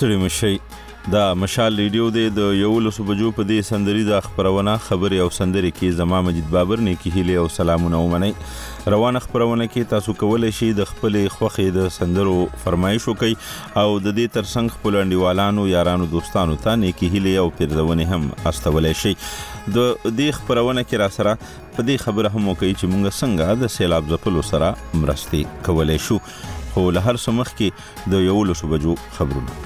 ستړي مشي دا مشال ریډیو د 11 بجو په دې سندري د خبرونه خبري او سندري کې زما مجید بابر نه کې هلي او سلامونه ومني روانه خبرونه کې تاسو کولای شئ د خپل خوخي د سندرو فرمایش وکي او د دې ترڅنګ خپل انډیوالانو یارانو دوستانو ته نه کې هلي او پیرزونه هم استولای شي د دې خبرونه کې را سره په دې خبره هم وکي چې موږ څنګه د سیلاب ځپلو سره مرستي کولای شو خو له هر سمخ کې د 11 بجو خبرونه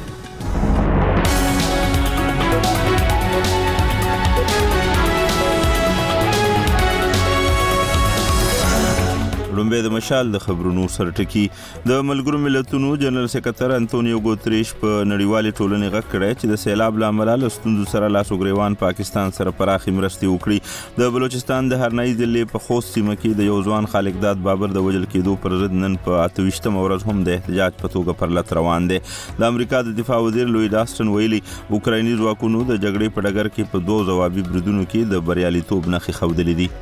لومبه د مشال د خبرونو سرټکی د ملګرو ملتونو جنرال سکرټر انټونیو ګوتریش په نړیوالي ټولنې غږ کړی چې د سیلاب لامل له ستوندو سره لاسو ګریوان پاکستان سره پراخي مرستي وکړي د بلوچستان د هرنۍ ضلع په خوست سیمه کې د یو ځوان خالقداد بابر د وجل کېدو پر ضد نن په 28 ورځ هم د احتجاج په توګه پر لټ روان دي د امریکا د دفاع وزیر لوید آسټن ویلي اوکرایني ځواکونو د جګړې په ډګر کې په 2 ځوابي بریدونو کې د بریالیتوب نښې ښودلې دي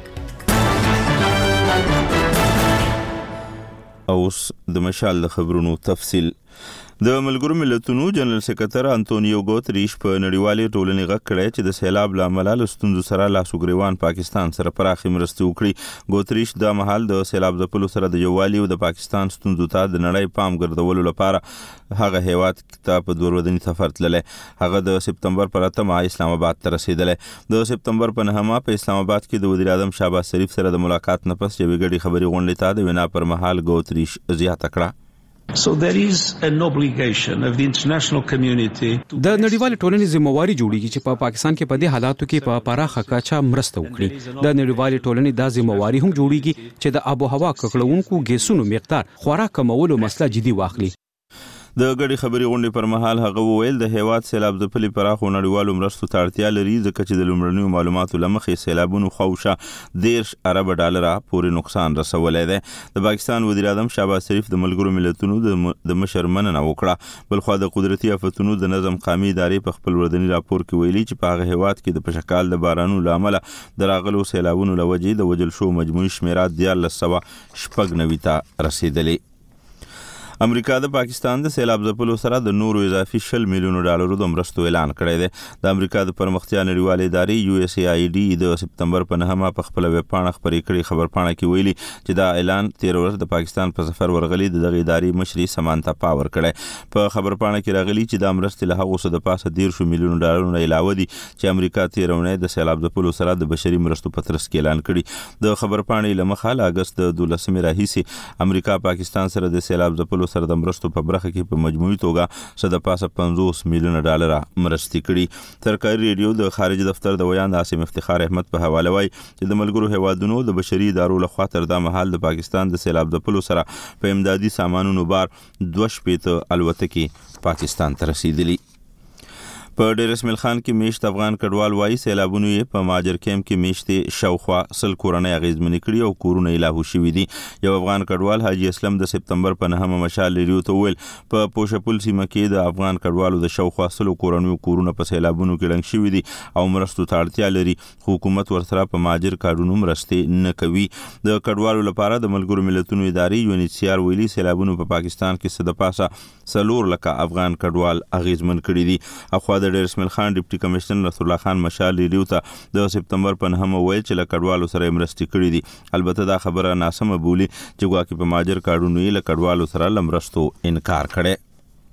اوس د مشال د خبرونو تفصیل د ملګرو ملتونو جنرال سکرټر انټونیو ګوتریش په نړیوالي ټولنې غږ کړی چې د سیلاب لامل له ستوندو سره لاسو ګریوان پاکستان سره پراخي مرستي وکړي ګوتریش د مهال د سیلاب ځپلو سره د یووالي او د پاکستان ستوندو ته د نړۍ پام ګرځولو لپاره هغه هیواد ته په دورودنی سفر تللی هغه د سپتمبر پر 8 اسلام آباد ته رسیدلی د سپتمبر په 9 په اسلام آباد کې د وزیر اعظم شهباز شریف سره د ملاقات نه پس یوې ګډې خبري غونډې ته د وینا پر مهال ګوتریش زیاته کړه So there is an obligation of the international community د نړیوال ټولنې ذمہواری جوړیږي چې په پاکستان کې په دې حالاتو کې په پراخه کچه مرسته وکړي د نړیوال ټولنې د ذمہواری هم جوړیږي چې د آب او هوا ککړونکو ګیسونو مقدار خورا کمولو مسله جدي واخلي د غړي خبري غونډې پر مهال هغه وویل د هیواد سیلاب ځپلي پراخو نړیوالو مرستو ته اړتیا لري ځکه چې د لومړنیو معلوماتو لمخې سیلابونو خوشه 10 ارب ډالره پورې نقصان رسولی دی د پاکستان وزیر اعظم شهباز شریف د ملګرو ملتونو د مشر مننه وکړه بلخوا د قدرتي آفتونو د نظم قامي ادارې په خپل ورځني راپور کې ویلي چې په هغه هیواد کې د پشکال د بارانونو لامل د راغلو سیلابونو لوجې د وجل شو مجموعي شمیرات 1490 ته رسیدلي امریکا د پاکستان د سیلاب ځپلو سره د نورو اضافي 10 میلیون ډالرو د مرستو اعلان کړی دی د امریکا د پرمختیا نړیوالې ادارې یو اس ای آی ډي د سپتمبر په 9 په خپل ویب پاڼه خبرې کړې خبرپاڼه کې ویلي چې دا اعلان 13 ورځ د پاکستان په سفر ورغلي د دغه ادارې مشري سمانتا پاور کړی په خبرپاڼه کې راغلي چې د مرستې له هغه څه د پاسه 10 میلیون ډالرو نه علاوه دي چې امریکا 13 ورځې د سیلاب ځپلو سره د بشري مرستو په ترڅ کې اعلان کړی د خبرپاڼې لمخه له اگست 12 راهیسې امریکا پاکستان سره د سیلاب ځپلو سره د مرستو په برخه کې په مجموعي توګه صد پاسه 50 میلیون ډالر مرستي کړي سرکاري ریډیو د خارجي دفتر د ویان عاصم افتخار احمد په حواله وایي چې د ملګرو هیوادونو د بشري ادارو لخوا تر دا مهال د پاکستان د سیلاب ځپلو سره په امدادي سامانونو بار 2 الوتکې پاکستان ته رسیدلي په ډیر اسماعیل خان کې میشت افغان کډوال وایي سیلابونو یې په ماجر کیمپ کې میشتې شاوخوا 100 کورنۍ اغیزمنې کړي او کورونه یې لاهو شوي دي یو افغان کډوال حاجی اسلم د سپتمبر په 9 مشال ریډیو ته ویل په پوشپل سیمه کې د افغان کډوالو د شاوخوا 100 کورنۍ کورونه په سیلابونو کې ړنګ شوي دي او مرستو ته اړتیا لري حکومت ورسره په ماجر کارونو مرستې نه کوي د کډوالو لپاره د ملګرو ملتونو ادارې یو ان سی آر ویلي سیلابونو په پاکستان کې صد پاسه 4 لک افغان کډوال اغیزمن کړي دي اخوا د ډیر اسماعیل خان ډیپټي کمشنر رسول الله خان مشال ریډیو ته د سپتمبر په 9 ویل چې له کډوالو سره مرستې کړي دي البته دا خبره ناسمه بولی چې ګواکې په ماجر کارونو یې له کډوالو سره لمرستو انکار کړي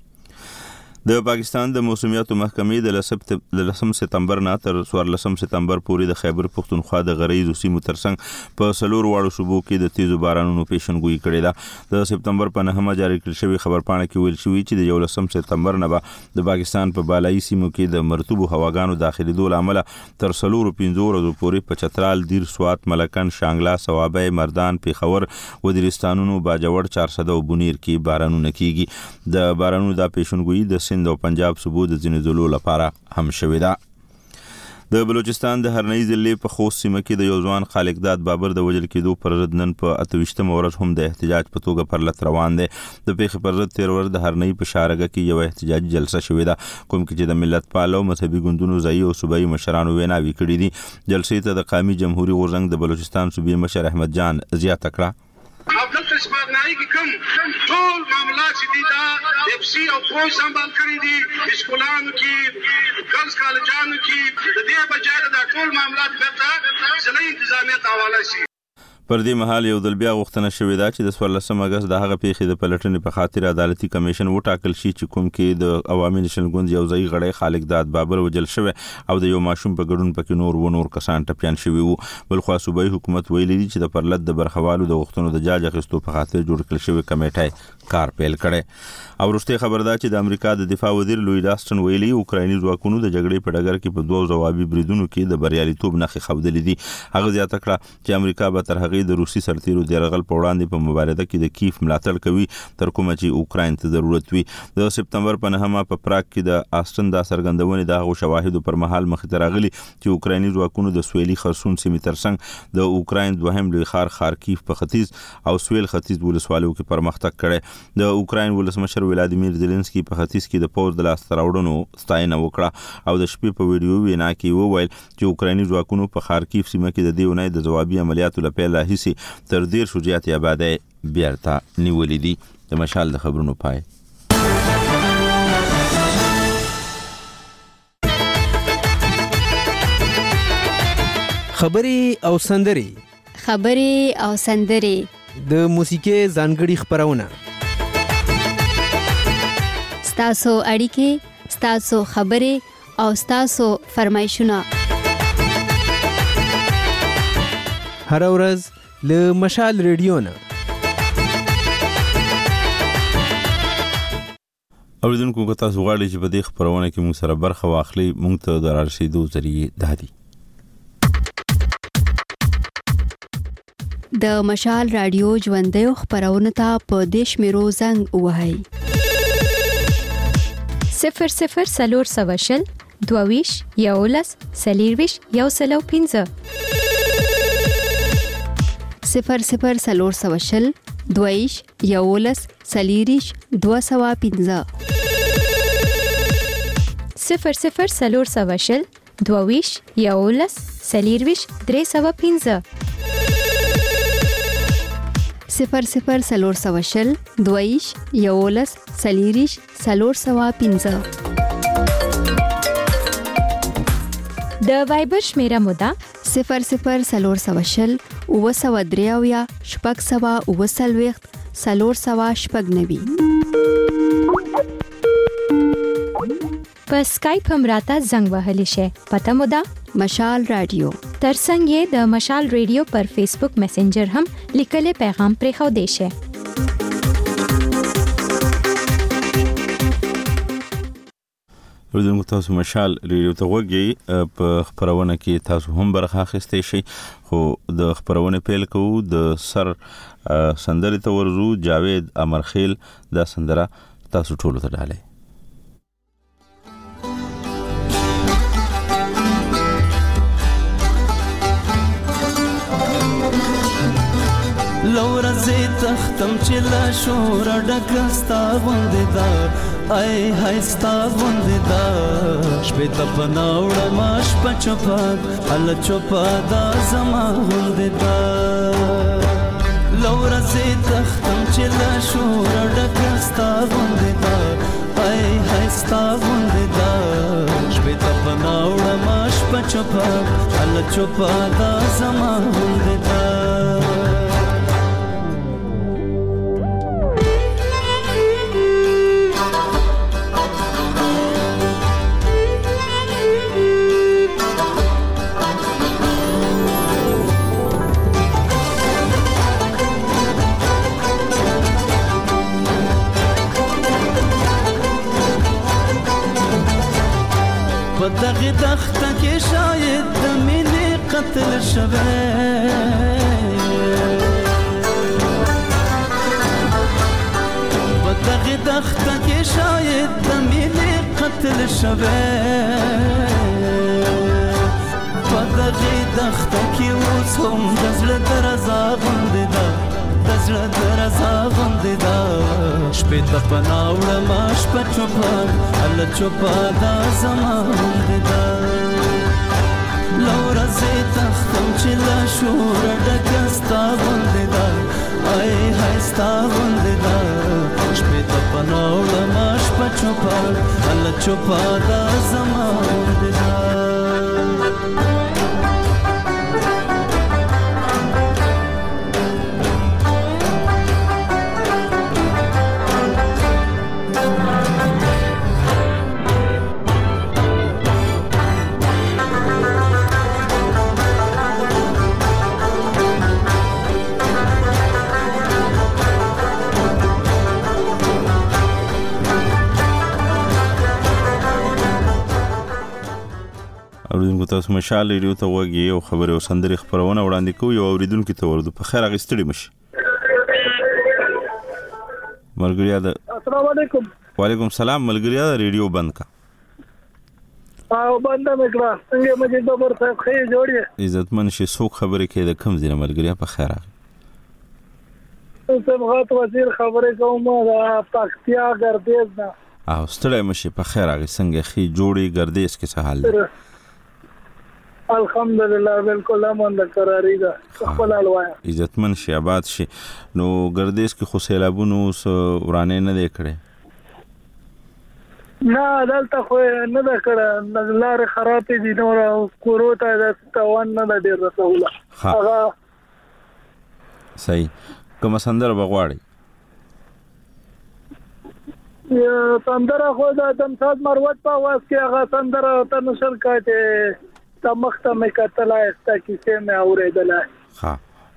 د پاکستان د موسمیاتو محکمې د 10 سپتمبر نه تر 14 سپتمبر پورې د خیبر پختونخوا د غریزو سیمو ترڅنګ په سلور واړو صوبو کې د تیزو بارانونو پیشنګوئی کړې ده د سپتمبر په 9 جاری کړل شوی خبرپاڼه کې ویل شوی چې د 11 سپتمبر نه به د پاکستان په بالایي سیمو کې د مرطوبو هواګانو داخليدو لامل تر 15 ورځې پورې په چترال دیر سوات ملکن شانګلا سوابه مردان پیښور وزیرستانونو باجوړ 400 او بونیر کې بارانونه کیږي د بارانونو د پیشنګوئی د سند او پنجاب صوبو د ځینې ضلعو لپاره هم شوې ده د بلوچستان د هرنۍ ضلع په خوست سیمه کې د یو ځوان خالقداد بابر د وجل کېدو پر ضد نن په 28 ورځ هم د احتجاج په توګه پر لټ روان دی د پیښې پر ضد 13 ورځ د هرنۍ په شارګه کې یو احتجاجي جلسه شوې ده کوم کې چې د ملت پالو مذهبي ګوندونو ځای او صوبایي مشرانو ویناوي کړې دي جلسې ته د قومي جمهوریت غورځنګ د بلوچستان صوبایي مشر احمد جان زیاته کړه او دلته سپارنای کې کوم ټول معاملات چې دي دا اف سی او پوز سمبال کړی دي اسکولانو کې ګرلز کالجانو کې د دې بجای دا ټول معاملات بیرته ضلعي انتظامیه ته حواله شي. پر دې مهال یو ځل بیا غوښتنه شوې ده چې د 14 اگست د هغه پیښې د پلټنې په خاطر عدالتي کمیشن وټاکل شي چې کوم کې د عوامي نشنل ګوند یو ځای غړی خالق داد بابر وجل شوی او د یو ماشوم په ګډون پکې نور کسان ټپيان شوي وو. بل خو صوبایي حکومت ویلي دي چې د پرلط د برخوالو د غوښتنو د جاج اخیستو په خاطر جوړ کړل شوی کمیټه کار پیل کړي. او وروسته خبردار چې د امریکا د دفاع وزیر لوی ډاستن ویلي اوکرایني ځواکونو د جګړې په ډګر کې په دوه ځوابي بریدونو کې د بریالیتوب نښې ښودلې دي. هغه زیاته کړه چې امریکا به تر هغې د روسي سرتیرو د یرغل په وړاندې په مبارزه کې د کیف ملاتړ کوي تر کومه چې اوکراین ته ضرورت وي. د سپتمبر په 9 په پراګ کې د آستن د سرګندونې د هغو شواهدو پر مهال مخې ته راغلي چې اوکرایني ځواکونو د سویلي خرسون سیمې ترڅنګ د اوکراین دوهم لوی ښار خارکیف په ختیځ او سویل ختیځ ولسوالیو کې پرمختګ کړی. د اوکراین ولسمشر ولادیمیر زيلنسکي په ختیځ کې د پوز د لاسته راوړنو ستاینه وکړه او د شپې په ویډیو وینا کې وویل چې اوکرایني ځواکونو په خارکیف سیمه کې د دې اونۍ د ځوابي عملیاتو لپاره راهیسي تر ډیر شجاعتي آبادی بیرته نیولې دي. د مشال د خبرونو پای. خبري او سندري د موسیقي ځانګړي خبرونه ستاسو اړیکې ستاسو خبري او ستاسو فرمایشونه هر ورځ له مشال ریډیو نه. اوریدونکو که تاسو غواړئ چې په دې خبرونه کې موږ سره برخه واخلئ موږ ته د رارسېدو ذریعې دا دي. د مشال رادیو ژوندیو خبرونه ته په دې شمیرو زنګ ووهئ 00 22 11 40 105 00 22 11 40 205 00 22 11 40 305 00 22 11 40 305 د وایبر شمیره مودا 00 وسودریاویا شپږ سوا وسلويخت سلور سوا شپږ نوي. په سکایپ هم راته زنګ وهلی شي. پته مودا مشال رادیو. ترڅنګ یې د مشال رادیو پر فیسبوک میسنجر هم لیکل پیغام پرې خو دی شي. ورته تاسو مشال ریډیو ته وګورئ په خبرونه کې تاسو هم برخه اخیستئ شئ. خو د خبرونه پیل کوو د سر سندرې ته ورزو. جاوید امرخیل دا سندره تاسو ټول ته ډالئ. لورا زی تختم چې لا شور ډکستا غوندې دا ای هاي ستا غوندې دا شپې ته پناوړه ماش پچپاد ال چوپا دا زما غوندې دا لورا زی تختم چې لا شور ډکستا غوندې دا ای هاي ستا غوندې دا شپې ته پناوړه ماش پچپاد ال چوپا دا زما غوندې دا دغه دخته کې شاید د مینې قتل شوه په دغه دخته کې شاید د مینې قتل شوه په دغه دخته کې اوس هم د زړه درزا غوندې ده د زړه درزا غوندې ده شپې ته پناوړه ما شپه چوپه هله چوپه دا زما غوندې ده له ورځې تختم چې له شوره ډکه ستا غوندې ده ای های ستا نوړم شپه چوپا الله چوپا دا زمان دا اوریدونکو تاسو مشال ریډیو ته وګورئ او خبري او سندري خبرونه وړاندې کوي او اوریدونکو ته ورته په خیر اغستړي مشي. ملګریا ده السلام علیکم. وعلیکم السلام. ملګریا ده ریډیو بند کا او بند میکړه څنګه مجید بابر صاحب خیر جوړی عزتمن شي څوک خبرې کوي د کم ځای ملګریا په خیر اغ سمغات وزیر خبرې کوم دا پکتیا ګردیز نه او ستړی مشي په خیر اغ څنګه خي جوړي ګردیز کې څه حال دی؟ الحمدلله بالکل امن قراری ده خپل الوایا عزتمن شي آباد شي. نو ګردیز کې خو سیلابونو ورانه نه دی کړي؟ نه دلته خو نه ده کړه لارې خرابې دي نو کورو ته د توان نه ده ډېر رسوله هغه صحیح. کومه سندره بغواړي؟ سندره خو د دمساز مروت په واس کې هغه سندره ته نشر کاته تمخته مې کتل استا کیسه مې اوریدله. ها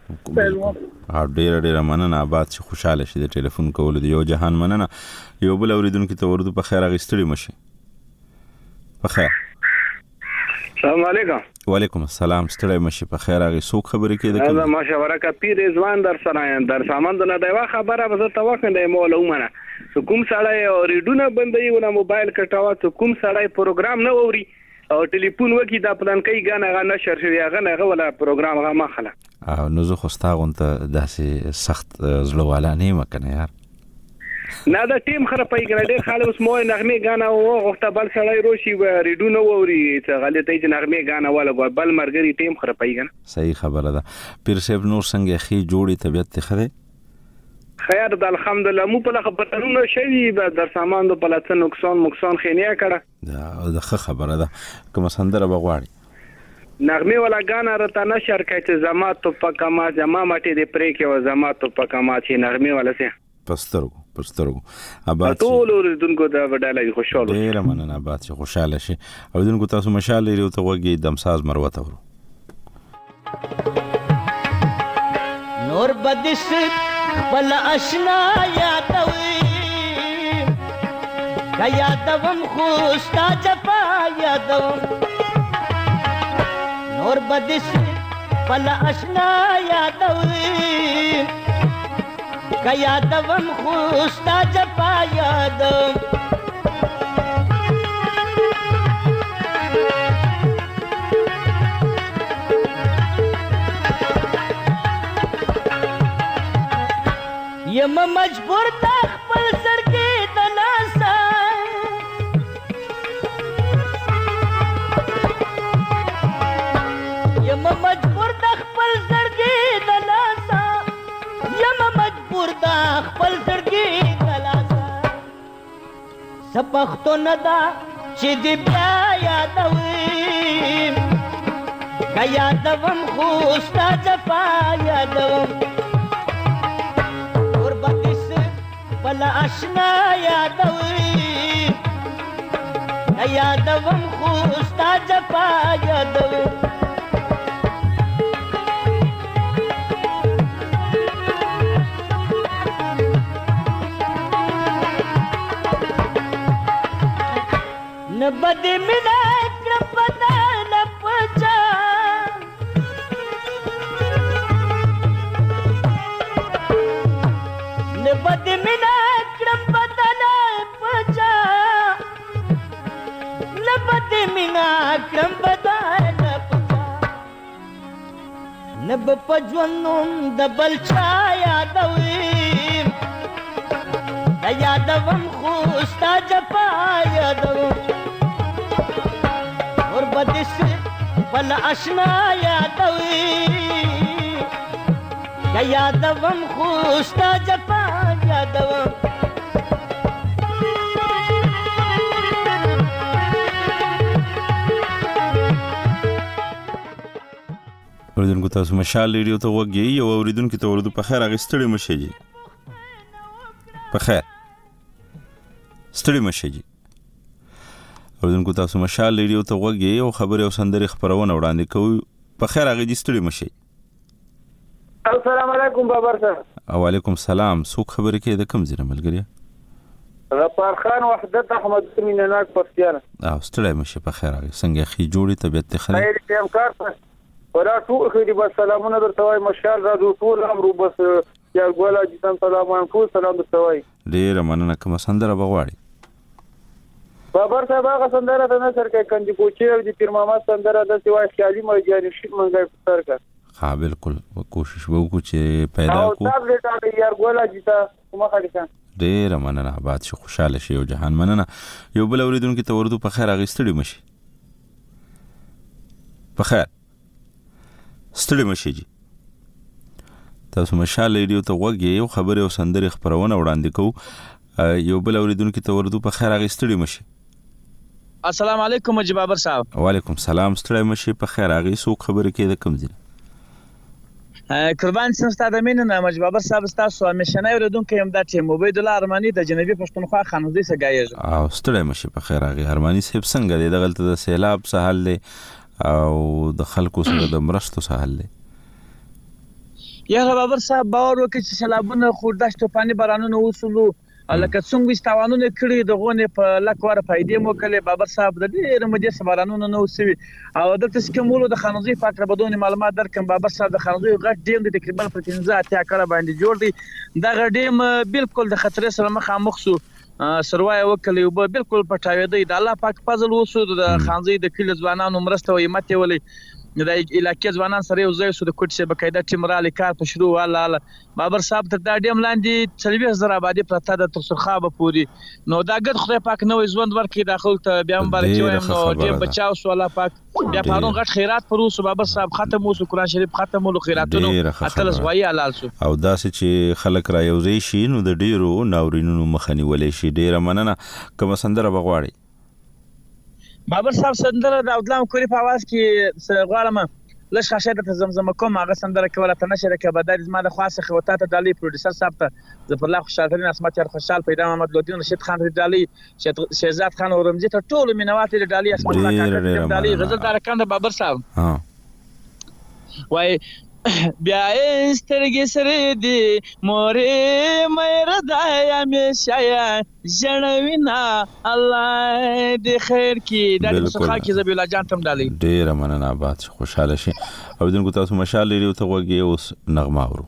ډېر مننه آباد شي خوشاله شي د ټلیفون کول دی یو جهان مننه. یو بل اوریدونکو ته ورته په خیر اغستړي مشي. په خیر. السلام علیکم. وعلیکم السلام. ستړی مشي په خیر اغي څوک خبرې کوي د کوم؟ دا ماشاءالله کا پیر رضوان در سره در سامان نه دا خبره به ته وکړې مولا ومنه کوم سړی ریډونه بندي ونه موبایل کټاوه کوم سړی پروګرام نه اوري او ټلیفون وکي دا پلان کوي غانه نشر شوی غانه ولا پروګرام غا مخله او نو زه خو ستاغونته داسې سخت زړواله نه مکنه یار نه دا ټیم خره پای کړه ډېر خاله اوس مو نغمه غانه او غوښته بل سړی روشي ریډونه ووري څه غلطی چې نغمه غانه ولا بل مرګري ټیم خره پای غانه. صحیح خبره ده. پیر صاحب نور څنګه خي جوړي طبيعت ته خره خیر د الحمدلله مو په خبرونه شوی به در سامان په لڅ نقصان خینیا کړه دا خبره ده. کوم سندره بغواړي؟ نغمه ولا غانا رته نشر کایته زما تو پکما زما ماټي د پرې کې و زما تو پکما چې نغمه ولا سه پسترګو آباد ټول اوریدونکو دا وډاله خوشاله ډیر مننه آباد شي خوشاله شي. اوریدونکو تاسو مشال لري ته وګي دمساز مروت اورو نور بدس بل اشنا یادوي کا یادوم خوستا چپا یادوم نور بدس بل اشنا یادوي کا یادوم خوستا چپا یادوم یم مجبور تا خپل سر کې تناسا یم مجبور تا خپل سر کې تناسا یم مجبور تا خپل سر کې تناسا سپختو ندا چې دی بیا یادوي کا یادوم خوستا چپا یادوم بل اشنا یادوي یادوم خوستا چپا یادوم نبد منا کرپتا نپچا نبد منا کرم بدان پچا نب پجونم دبل چا یادوي یادوم خوستا چپا یادوم اور بدس بل اشنا یادوي یادوم خوستا چپا یادوم اوریدونکو تاسو مشال ریډیو ته وګورئ او اوریدونکو ته ورته په خیر اغستړي مشه جی په خیر ستړي مشه جی اوریدونکو تاسو مشال ریډیو ته وګورئ او خبري او سندري خبرونه وړاندې کوي په خیر اغه جی ستړي مشه. السلام علیکم بابر صاحب. وعلیکم السلام. څوک خبرې کوي د کوم ځای ملګری؟ غفار خان وحدت احمد مینناک پښتیار. ستړي مشه په خیر اغه څنګه خي جوړي طبيعت ته خیر. خیر ټیم کار ورا ټول خېری بس سلامونه درته وای مشال را ټول امر بس یا ګولا جسم سلام ټول سلام درته وای. ډیر مننه کوم سندره بغواړي بابر صاحب هغه سندره ته نظر کوي کنجي کوچي او د پیر محمد سندره د سیوا خیالي مجاني شي منګای پر کا. ها بالکل کوشش وکړو چې پیدا کو. او تاسو ته یار ګولا جتا کومه خاطر ډیر مننه آباد شي خوشاله شي او جهان مننه. یو بل اوریدونکو ته ورته په خیر اغستړي مشي په خیر ستړي مشي جی. تاسو مشال ریډیو ته وګورئ او خبري او سندري خبرونه وړاندې کوو. یو بل اوریدونکو ته ورته په خیر اغستړي مشي. السلام علیکم مجيب بابر صاحب. وعلیکم السلام. ستړي مشي په خیر اغي سو خبرې کې د کوم ځای قربان سم ستاسو د مینه مجيب بابر صاحب تاسو همیشنه اوریدونکو یم د ټیم عبید الله ارمانی د جنوبي پښتونخوا خانوزي سګایږي. او ستړي مشي په خیر اغي ارمانی صاحب څنګه دی دغلت د سیلاب سهال دی او د خلکو سره د مرستو سهال دی؟ یا بابر صاحب باور وکړي چې سیلابونه خورداشت پانی بارانونه وسلو لکه څنګه استوانونه کړی د غونې په لکوره فائدې مو کړي بابر صاحب د ډېر مدې بارانونه نو وسوي او دلته سکمولو د خانوزي فاکر بدون معلومات درکم بابر صاحب د خانوزي غټ ډیم د تقریبا په 15 کړه باندې جوړ دی دا ډیم بالکل د خطر سره مخامخ سو سروای وکړي او بالکل پټاوي د الله پاک فضل وسو د خانزي د کله ځوانانو مرسته او همت ولې د علاقې ځوانان سره یو ځای سو د کوټ څخه بقاعده ټیم را لیکار په شروع واله بابر صاحب تر دا ډیم لاندې 40,000 آبادی پرته د ترسرخابه پوری نو دا ګد خدای پاک نو ژوند ورکړي داخل ته بیا مبارک وایم نو ډیم بچاو سو الله پاک بیا پرون غټ خیرات پروسو بابر صاحب ختم وسو قران شریف ختم ولو خیراتونو اتل زوی حلال سو او داسې چې خلک را یوځي شي نو د ډیرو ناورینونو مخنی ولې شي. ډیره مننه کوم سندره بغواړي بابر صاحب سندره د عبدالله کوری په आवाज کې غواړم لږ خاصه د زمزمه کوم هغه سندره کوله ته نشره کې بدل زما د خاصه خوته ته دالي پروډوسر صاحب ته زفر الله خوشالترین اسمت یار خوشحال پیدا محمد لودین رشید خان دالي شهزاد خان او رمزي ته ټول مینوات د دالي اسمت الله دالي غزل دار کاند بابر صاحب وای بیا سترګې سره دی مورې مې ردایا مې شایا جنوینا الله دې خیر کې د څخه کې زبیلا جان تم دالي ډیر مننه آباد خوشاله شي. او دغه تاسو مشال لري ته وګورئ اوس نغمه اورو.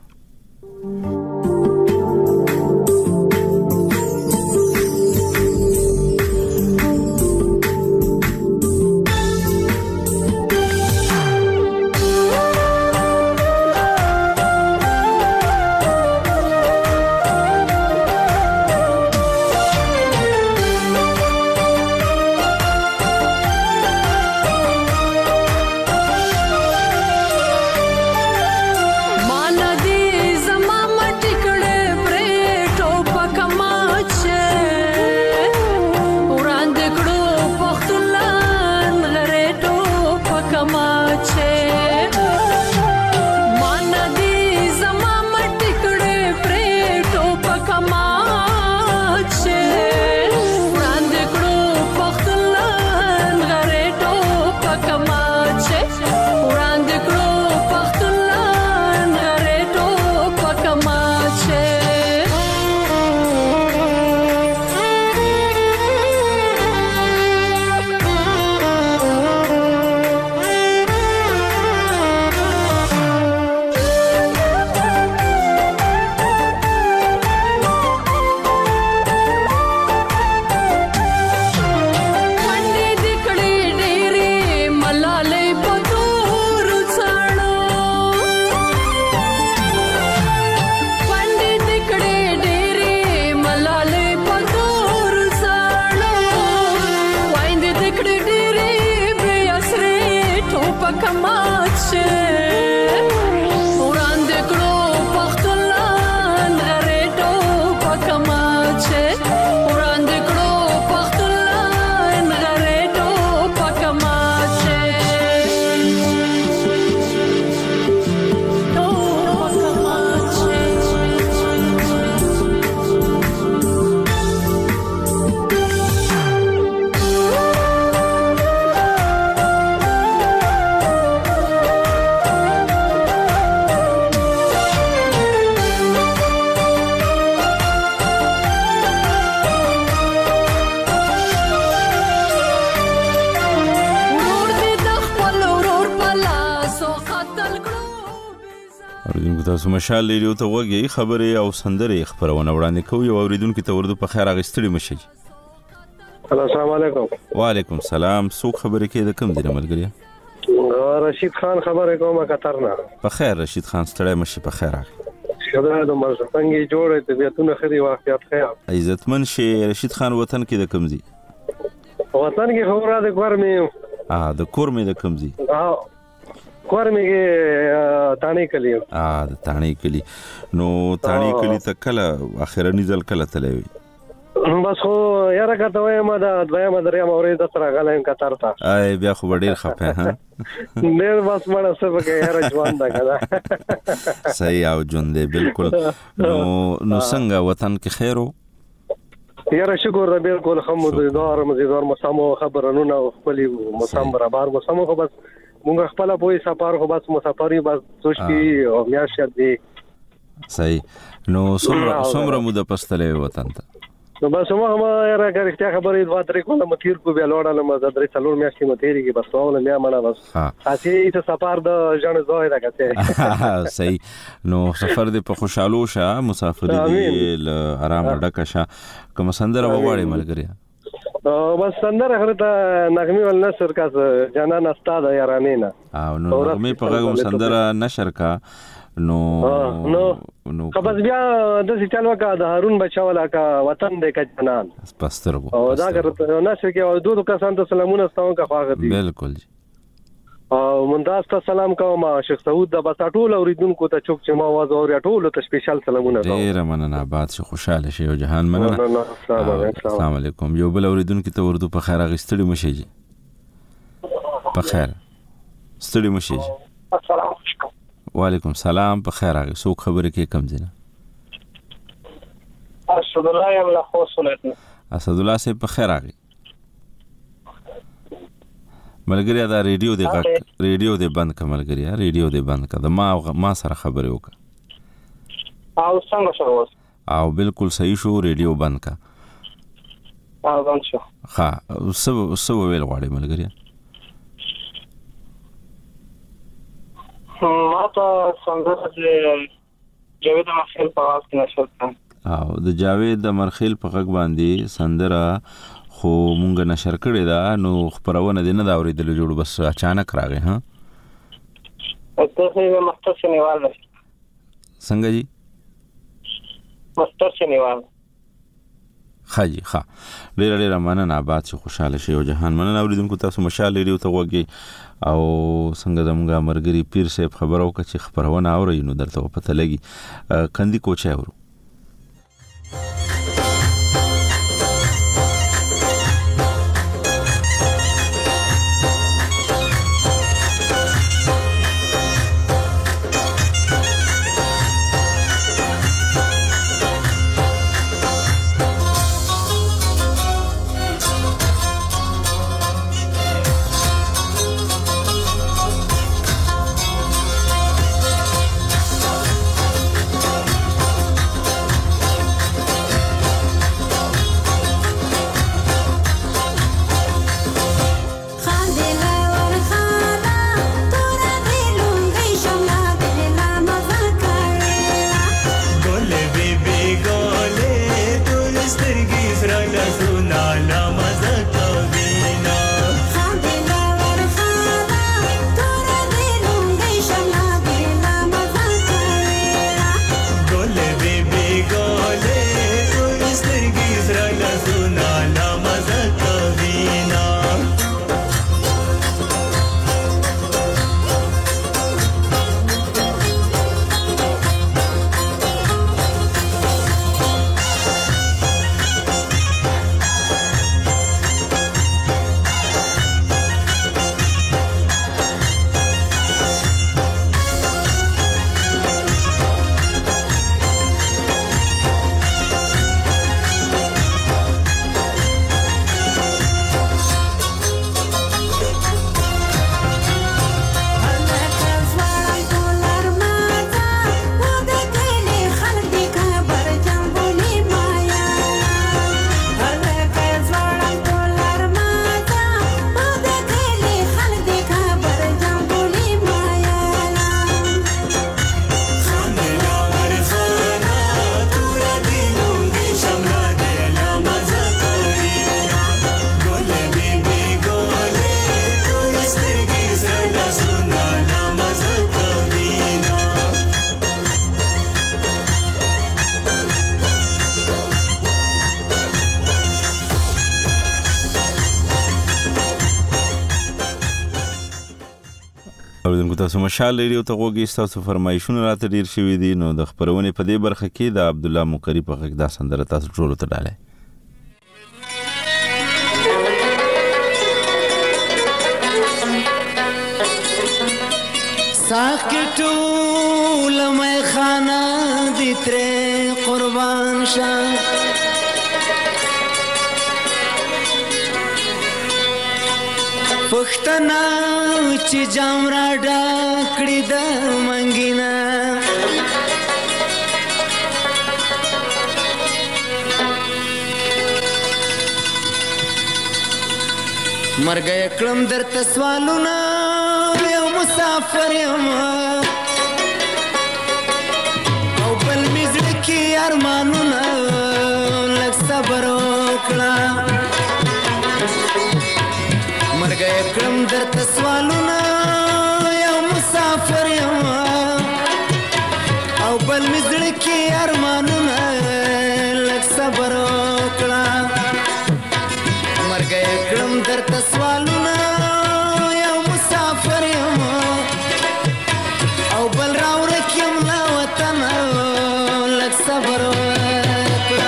اوریدونکو تاسو مشال ریډیو ته وګورئ خبرې او سندرې خبرونه وړاندې کوي او اوریدونکو ته ورته په خیر اغستړي مشي. السلام علیکم. وعلیکم السلام. څوک خبرې کوي د کوم دی ملګری؟ رشید خان خبرې کوم قطر نه. په خیر رشید خان ستړی مشي په خیر راغی. شدا د مرزنګي جوړې طبيعتونه خري واقعیت خیر. عزتمن شي رشید خان وطن کې د کوم دی؟ وطن کې خبره د کورمې. د کورمې د کوم دی؟ کورمې کې تانی کلی. د تانی کلی. نو تانی کلی ته کله اخرنی ځل کله تللی؟ بس خو یاره کته وایم دا دویمه دریم اورې د سره غلایم قطر ته. بیا خو ډیر خپه ها. ډیر بس مړه څه وکړه یاره ژوند دا کړه. صحیح او ژوند دی بالکل. نو څنګه وطن کې خیر وو؟ یاره شکر دی بالکل مزیدار مسامو خبرونه خپل مسام برابر مسامو خو بس مونږ خپل په سفر خو بس مسافرې بس سوچ کی او میاشت دی. صحیح. نو څومره موده پستلې وطن ته؟ نو بس ما یاره کړه خبرې 2-3 کوله متیر کو بیا لوړاله ما د 3 میاشتې متیری کې بس اول میا مړه بس اسی ته سفر د ژوند زوی راکته. صحیح. نو سفر دې په خوشاله شه مسافرې دې آرام ډکه شه کوم سندره وواړې ملګری؟ بس سندره خرته نغمه ول نشر کا جانان استاد یارانینا. نو نغمه په غو سندره نشر کا نو خبر بیا د چالو کا د هارون بچاولا کا وطن دې کا جنان پسترغو او دا کرته نشر کې او دوه کسان ته سلامونه ستاو کا خواغه دي. بالکل جی. او منداز ته سلام کوم شیخ سعود د بس ټول اوریدونکو ته چوک چې ما आवाज اوري ټول ته سپیشل سلامونه کوم. ډیر مننه آباد شي خوشاله شي او جهان مننه. السلام علیکم. یو بل اوریدونکو ته ورته په خیر غستړي مشي جی. په خیر ستړي مشي جی. السلام علیکم. وعلیکم السلام. په خیر راغی. څوک خبرې کوي کم دینه؟ اسد الله یم له خوصلت. اسد الله سه په خیر راغی. ملګری دا ریډیو دې بند کا ملګری ریډیو دې بند کا د ما سره خبرې وکړه. او څنګه شو؟ او بالکل صحیح شو. ریډیو بند کا. بند شو. ها سو ویل غواړي ملګری؟ ما ته څنګه چې جاوید مرخیل په واس کې نشو کړم. او د جاوید مرخیل په غږ باندې سندره خو مونږ نشر کړی دا نو خبرونه دې نه دا اوریدل جوړ بس اچانک راغی. ها ته یې مستر شنیوال څنګه جی؟ مستر شنیوال. خاجي ښه. ډیر مننه آباد شي خوشاله شي او جهان مننه. اوریدونکو تاسو مشال ریډیو ته وګورئ او څنګه زموږه مرګري پیر صاحب خبرو کړي چې خبرونه اوري نو درته پته لګي. کندي کوچه اورو. اوریدونکو تاسو مشال ریډیو ته غوږی تاسو فرمایشونه راته ډیر شوي دي نو د خبرونه په دې برخه کې د عبد الله مقری په غږ دا سندره تاسو ټول ته ډاله ساکټول مې خانه دي تر قربان شاه پښتنا چې جام را ډکړي د منګینا مرګ کړم درته سوالونه یو مسافر یم او بل مزړه کې ارمانونه لږ صبر وکړه مرګ کړم درته سوالونه یو مسافر یم او بل مزړه کې ارمانونه لږ صبر وکړه مرګ کړم درته سوالونه یو مسافر یم او بل راورک یم له وطن لږ صبر وکړه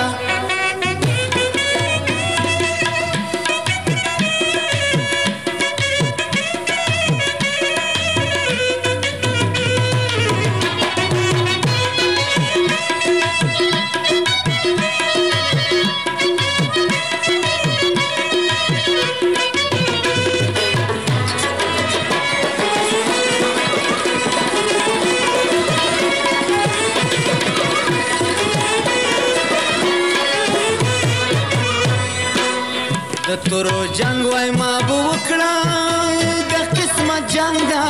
د تورو جنگ وای ما بو وکړه د قسمت جنگ ده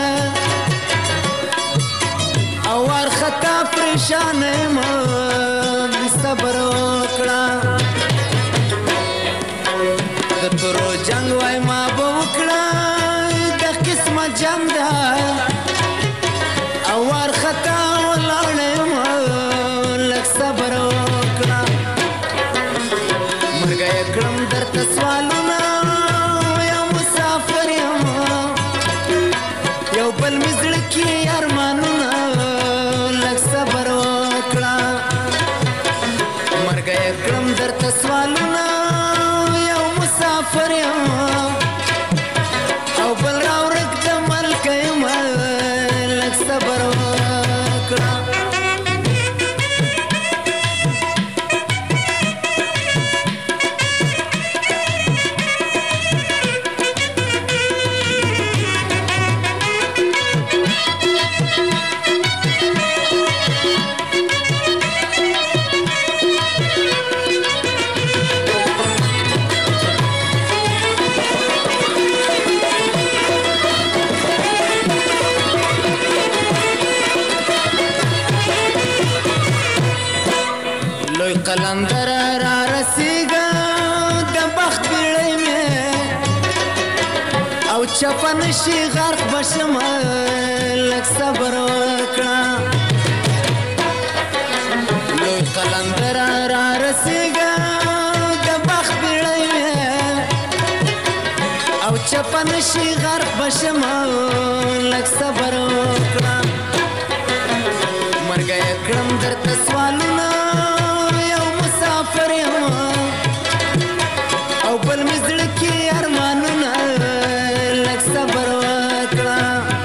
او ور خطا پریشان ما صبر وکړه د تورو جنگ وای ما بو وکړه د قسمت جنگ ده او ور خطا ولاړ ما لږ صبر وکړه مرګ کړم درته سوالونه یو مسافر یم یو بل مزړه کې ارمانونه لږ صبر وکړه مرګ کړم درته سوالونه یو مسافر یم او بل راورک د ملک یم لږ صبر وکړه قلندر را رسیگا د بخت بیړی مې او چپن شي غرق بشم لږ صبر وکړه لوی قلندر را رسیگا د بخت بیړی مې او چپن شي غرق بشم لږ صبر وکړه مرګ کړم درته سوالونه او بل مزړه کې ارمانونه لږ صبر وکړه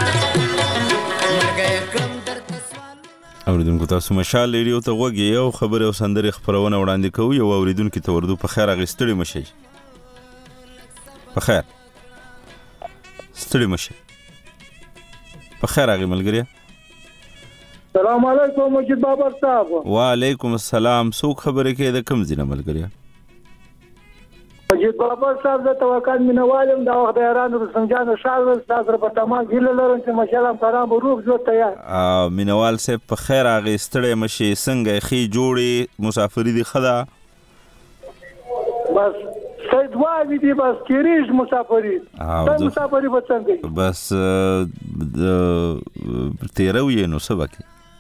مرګ کړم درته سوالونه اوریدونکو تاسو مشال ریډیو ته غوږی یو خبر او سندرې خبرونه وړاندې کوو یو اوریدونکو ته وردو په خیر اغستړي مشي په خیر ستړي مشي په خیر اغه ملګری السلام علیکم مجید بابا صاحب وعلیکم السلام څوک خبرې کې د کم ځینه ملګری مجید بابا صاحب د توکل مینوالم دا وخت ایران د سنجان شاه تاسو په تمام ګیله لرم چې مشالم سلام روح زو تیار مینوال صاحب په خیر اغه ستړي مشي څنګه خي جوړي مسافری دي خدا بس سید وای دي بس کیریش مسافری مسافری بچنګي بس تیروي نو سبق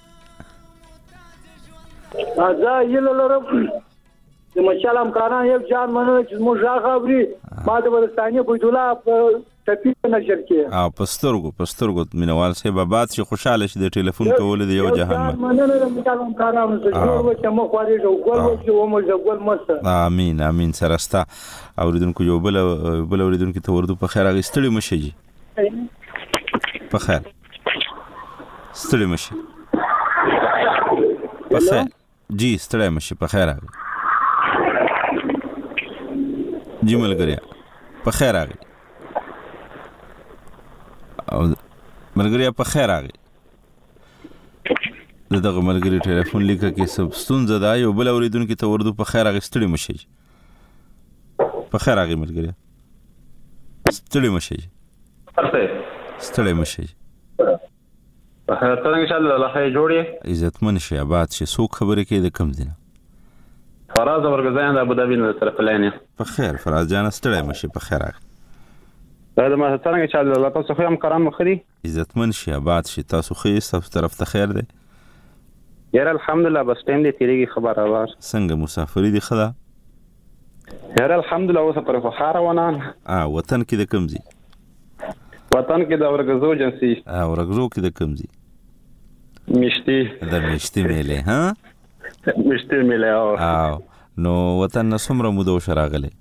دا یله لرم چې مشالم کاران یو جان منو چې موږ راغوري ما د ولستاني بوجولا تپی نشر کې پسترګو مینوال سه بابات شي خوشاله شي د ټلیفون کول دی یو جهان مننه مکالم کارانو زه جوړ و چې مو خواري جو ګول و چې مو ګول مست امين سرستا اوریدونکو یو بل اوریدونکو ته ورته په خیر غستړي مشي جی په خیر ستړي مشي په خیر جی ستړي مشي په خیر جی ملګریا په خیر راغی او ملګریا په خیر راغی دغه ملګری ټلیفون لیکه کې سب ستونزه ده یو بل اوریدونکو ته ورته په خیر راغی ستړي مشي په خیر راغی ملګریا ستړي مشي ستړي مشي څنګه انشاءالله الله خیر جوړي عزتمن شي آباد شي څوک خبره کوي د کم دینه فراز ورګزان د ابوظبي نه طرف لانی په خیر فراز جان ستړي مشي په خیر راغی دا ما څنګه انشاءالله الله تاسو خو هم کرام مخري عزتمن شي آباد شي تاسو خو یې طرف ته خیر دی یاره الحمدلله بس ټیم دې تیریږي خبره وار څنګه مسافری دي خدا یاره الحمدلله اوس پر خو خارونه وطن کې د کم زی وطن کې د ورګزو جنسي ورګزو کې د کم زی مشتي میله ها مشتي میله نو وطن نسمره مو دو شراغله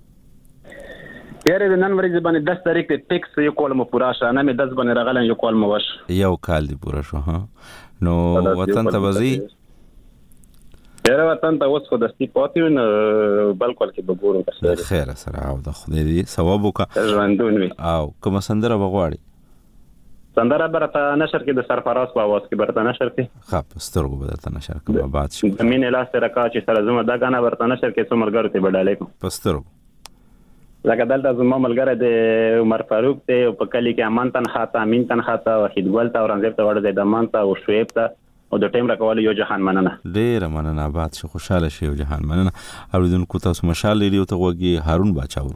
یاره د نن ورځې باندې 10 تاریخ ته ټیکس یو کولم پورا شانه مې 10 باندې راغلم یو کولم وش یو کال دی پورا شو ها نو وطن ته وځي یاره وطن ته اوس خو د ستی پاتې نو بالکل کې بګورو خیر سره او د خدای دې ثواب وکړه ژوندون وي او کوم سندره بغواړي سندره برته نشر کې د سرفراز په आवाज کې برته نشر کې خپ سترګو بدلته نشر کوم بعد شي مين لاس رکا چې سره زما دا غانا برته نشر کې څومره ګرځي ته بداله کو پسترګو لکه دلته زما ملګری د عمر فاروق ته په کلی کې امان تنخوا ته امین تنخوا ته وحید ګل ته اورنګزیب ته ورته د امان ته او شعیب ته او د ټیم راکول یو جهان مننه ډیر مننه آباد شي خوشاله شي یو جهان مننه اوریدونکو تاسو مشال لري او ته وګي هارون باچاور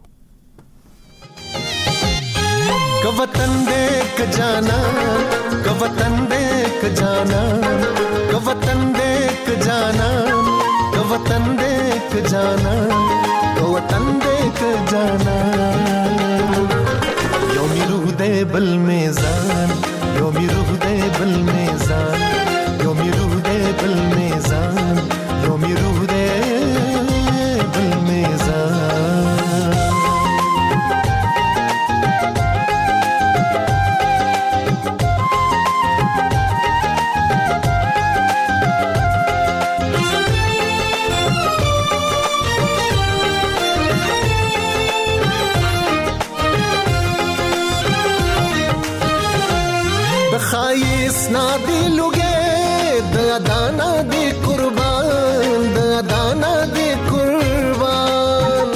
क वतन देख जाना क वतन देख जाना क वतन देख जाना क वतन देख जाना क वतन देख जाना योमी रूह दे बल मेज़ान योमी रूह दे बल मेज़ान योमी रूह दे बल मेज़ान योमी रूह दे बल मेज़ान खाइस ना दिलुगे दाना दे कुर्बान दाना दे कुर्बान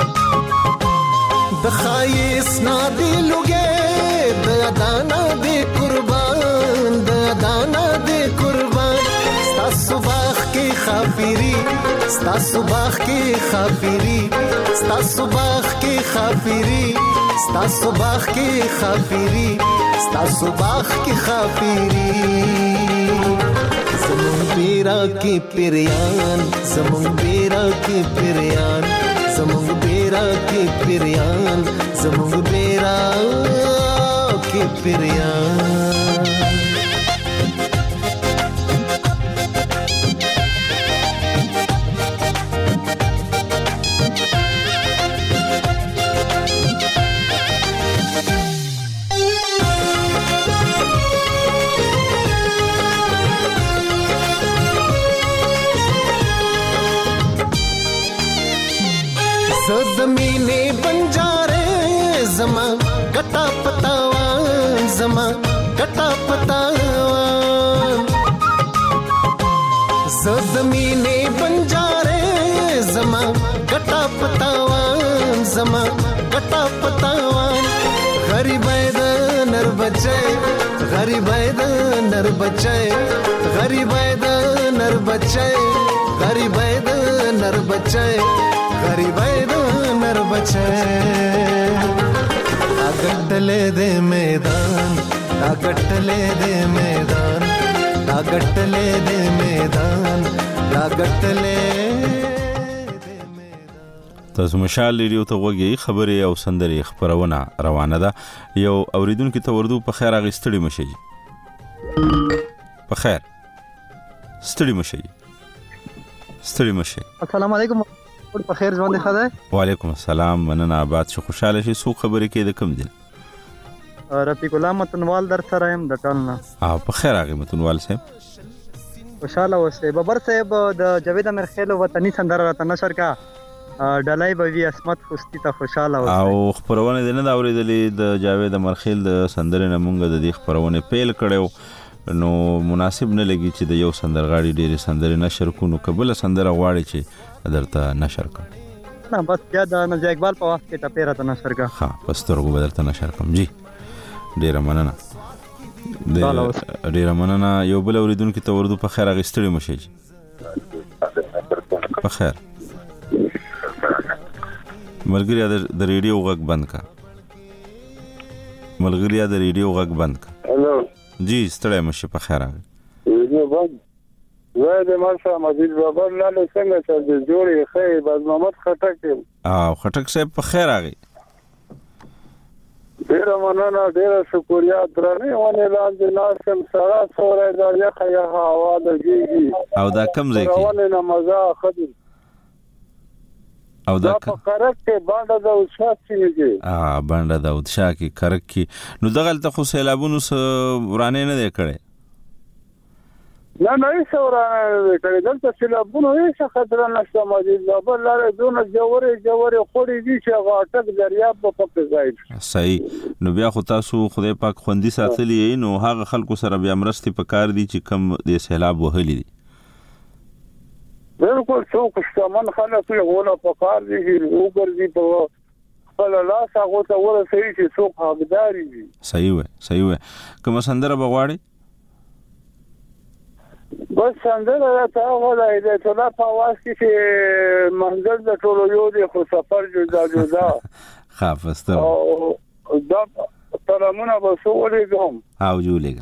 खाइस ना दिलुगे दाना दे कुर्बान दाना दे कुर्बान स्ता सुबह की खाफिरी स्ता सुबह की खाफिरी स्ता सुबह की खाफिरी स्ता सुबह की खाफिरी स्ता सुबह की खाफिरी ज़मुन बेरा की पिरियान ज़मुन बेरा की पिरियान ज़मुन बेरा की पिरियान ज़मुन बेरा की पिरियान ज़मीने बंजारे ज़मा कटा पतावान ज़मा कटा पतावान ज़मीने बंजारे ज़मा कटा पतावान ज़मा कटा पतावान गरीब नर बचे गरीब नर बचे गरीब नर बचे गरीब नर बचे गरीब नर बचे ताकटले दे मैदान ताकटले दे मैदान ताकटले दे मैदान ताकटले تاسو مشال ریډیو ته وګورئ خبرې او سندرې خبرونه روانه ده یو اوریدونکو ته وردو په خیر اغستړي مشي په خیر ستړي مشي السلام علیکم په خیر ژوند ښه ده وعلیکم السلام مننه آباد شو خوشاله شي سو خبرې کې د کم دي رفیق الله متنوال در سره يم د ټولنا په خیر هغه متنوال صاحب خوشاله اوسه ببر صاحب د جاوید امیر خیل وطني سندره راته نشر کا ډلای به وی اسمت خوستی ته خوشاله اوسه او خبرونه دنه دا اوریدلې د جاوید امیر خیل د سندره نمونګه د دې خبرونه پیل کړو نو مناسب نه لګي چې د یو سندرغاړي ډېری سندره نشر کو نو قبل سندره غواړي چې درته نشر کړ نه بس بیا د نجا اقبال په وخت کې ټپه راته نشر کا ها پسترغو بدرته نشر کوم جی ډیره مننه یو بل اوریدونکو ته وردو په خیر اغستړي مشي په خیر ملګری د ریډیو غږ بند کا هلو جی ستړی مشه په خیر راغی ریډیو بند زه د مرسا مجید بابا لاله څنګه چې د جوړې خې باز محمد خټک خټک صاحب په خیر راغی ډیره مننه ډیره شکریا درنه ونه لاندې ناسم سره سورې د یخه هوا لګيږي او دا کم ځای کې ونه نمازه خدي او دا په کرک کې باندې د اوشا کیږي باندې د اوشا کې کرک کې نو دغه ته خو سیلابونو ورانه نه دی کړي نه هیڅ ورانه نه کړي دلته سیلابونو هیڅ خطر نشته مجید بابا لاره دون جوړې خوري دي چې غاټک دریاب په پکې ځای صحیح نو بیا خو تاسو خدای پاک خوندي ساتلی نو هغه خلکو سره بیا مرستې پکار دي چې کم د سیلاب وهلي دي بالکل څوک شتمن خلک له غوړه پکار دي وګرځي په خپل لاس هغه ته ورسېږي چې څوک حقدار دي صحیح وي کوم سندره بغواړي بس سندره راته غواړي د ټوله په واسطه چې منځل د ټولو یو دی خو سفر جدا خافسته دا ترمونه بسولې کوم او جوړېګا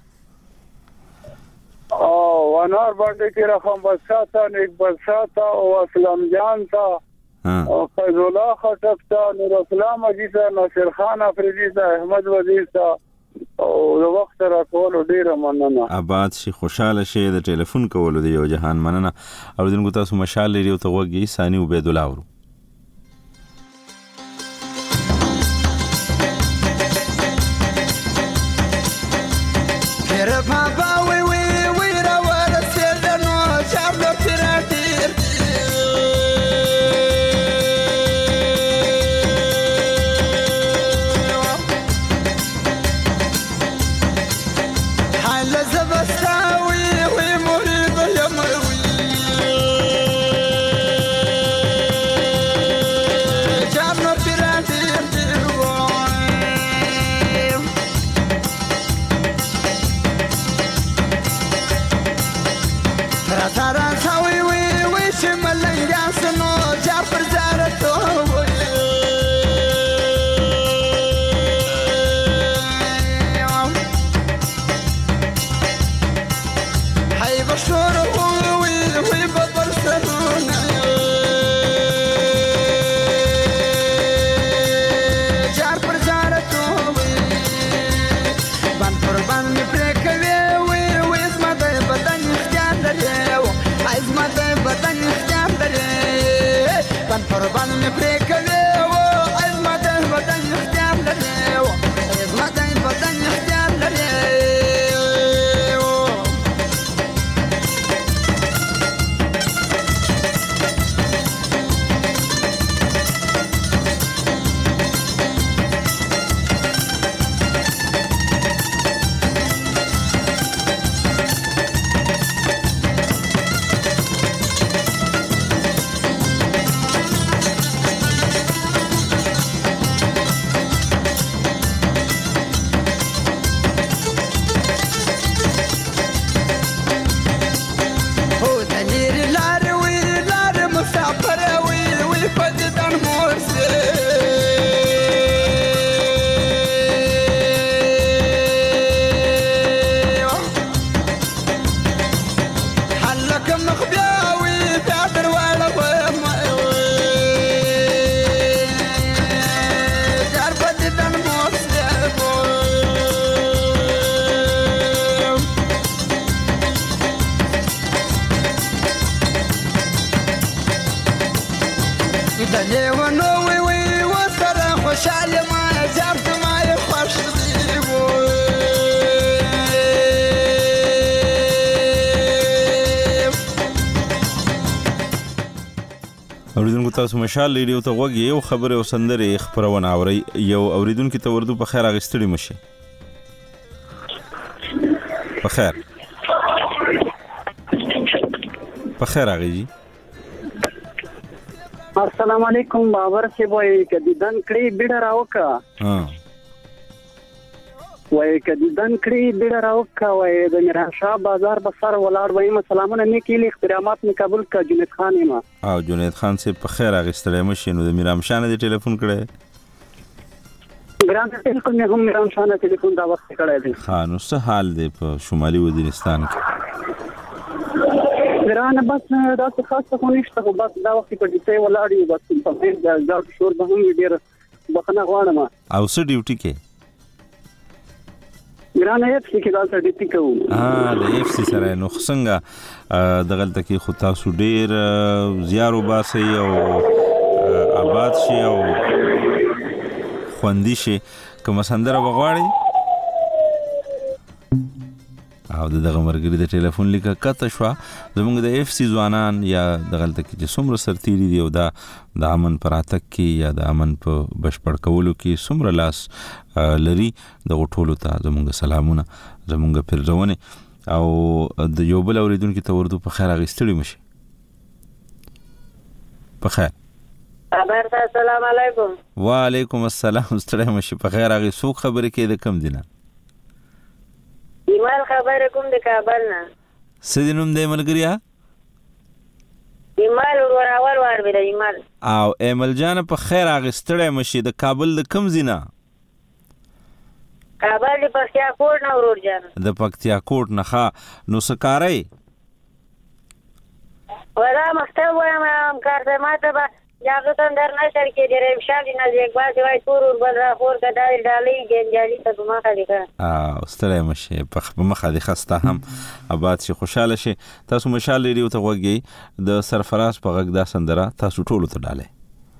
وانار باندې کې رقم بساته نیک بساته او اسلام جان تا او فیض الله خټک تا نور اسلام اجي تا ناصر خان افریدي تا احمد وزیر تا او د وخت را کول ډیره مننه آباد شي خوشاله شي د ټلیفون کولو دی یو جهان مننه او دغه تاسو مشال لري او ته وګي ثاني عبید الله ورو تاسو مشال ریډیو ته وګورئ یو خبره او سندره خبرونه اوري یو اوریدونکو ته ورته په خیر اغستړي مشه په خیر اغي السلام علیکم بابر سی وای کدی دن کړي بیډه راوکا وای کدی دن کړي بیډه راوکا وای د میران شاه بازار بسر ولاړ وای سلامونه نیکی له احترامات می قبول کا جنید خان ما او جنید خان سے په خیر اغستړی مشه نو د میرام شاه نه ټلیفون کړي ګران ټلیفون مې هم میرام شاه نه ټلیفون دا وخت کړی دی خان نو څه حال دی په شمالي وزیرستان کې ګران بس دا څه خاصه خو نشته خو بس دا وخت په دې ولاړی بس په دې دا شور به هم ډیر بخنه غواړم او څه ډیوټي کې ګران اف سی کې دا څه ډیوټي کوم د اف سی سره نو څنګه دغلت کې خو تاسو ډیر زیارو باسي او آباد شي او خوندي شي کوم سندره بغواړي او دغه مرګري د ټلیفون لیکه کته شو زموږ د اف سی ځوانان یا دغلت کې چې څومره سرتيري دی او د امن پراتک کې یا د امن په بشپړ کولو کې څومره لاس لري د ټولو ته زموږ سلامونه زموږ پیرځونه او د یو بل اوریدونکو ته ورته په خیر اغستړي مشه په خیر السلام علیکم وعلیکم السلام ستړی مشه په خیر اغي سو خبرې کې د کم دینه ایمال خبر کوم د کابل نه سدینوم د ملګریا ایمال ورور ویل ایمال او ایمل جان په خیر اغستړی مشه د کابل د کم زینا کابل د پکتیا کوټ نه ورور جان د پکتیا کوټ نه ښا نو سکارای ولا مستوى ما كارت ما تبع جاغتن در نشر کې ډېر امشال نه یک باسي وای تور بل را خور کډای ډالۍ جنجالي ته ما خالي کا ستړی مشه په مخه دي خسته هم آباد شي خوشاله شي تاسو مشال ریډیو ته وګورئ د سرفراز په غږ دا سندره تاسو ټول ته ډاله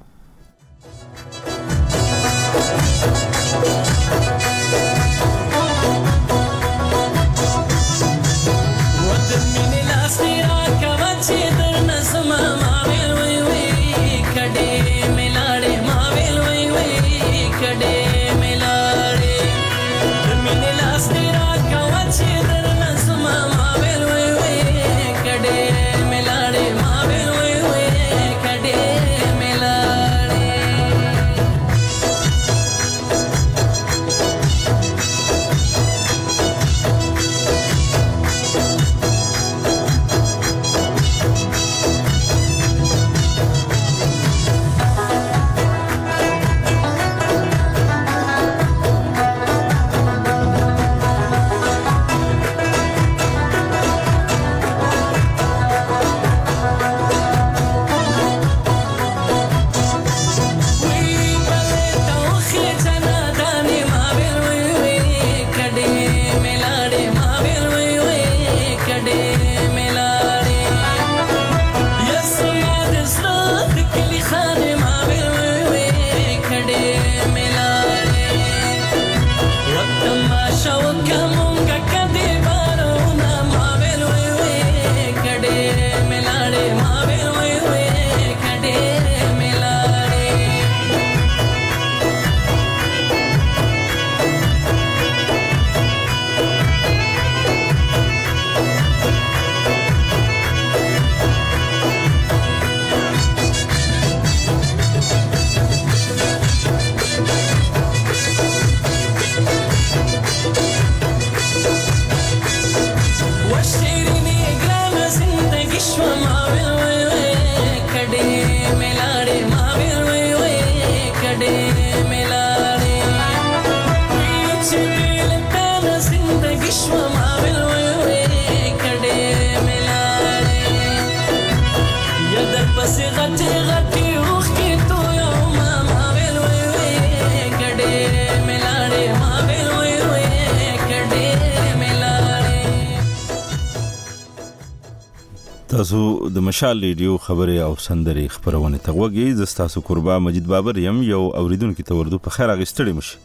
تاسو د مشال ریډیو خبره او سندري خبرونه ته وګورئ ز تاسو قربا مجید بابر يم یو اوریدونکو ته ورته په خیر اغستړي مشه